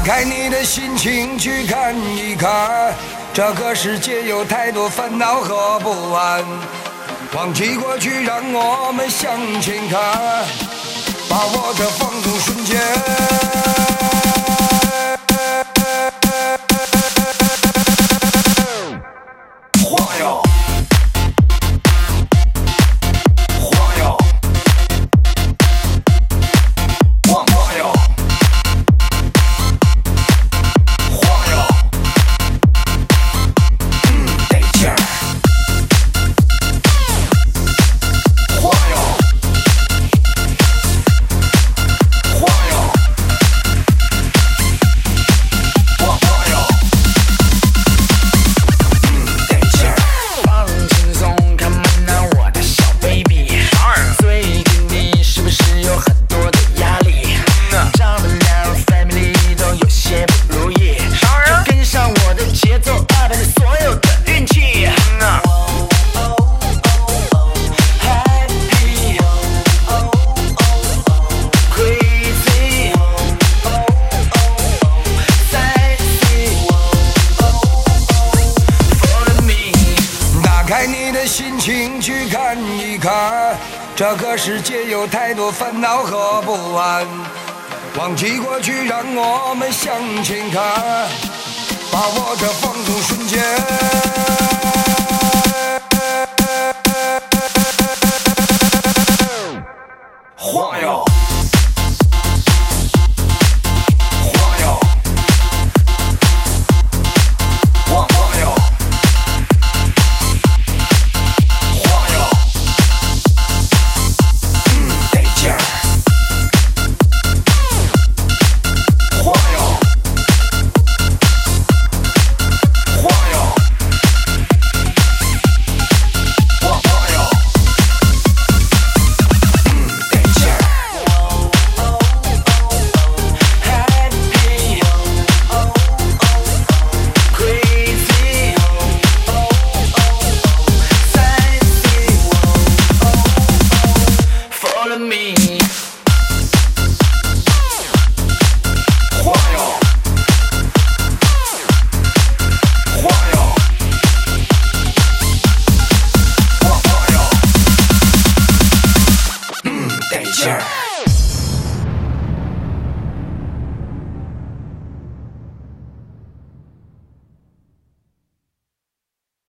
开你的心情去看一看，这个世界有太多烦恼和不安。忘记过去，让我们向前看，把握着放纵瞬间。晃悠。 心情去看一看，这个世界有太多烦恼和不安。忘记过去，让我们向前看，把握着放纵瞬间。晃悠。 Sure.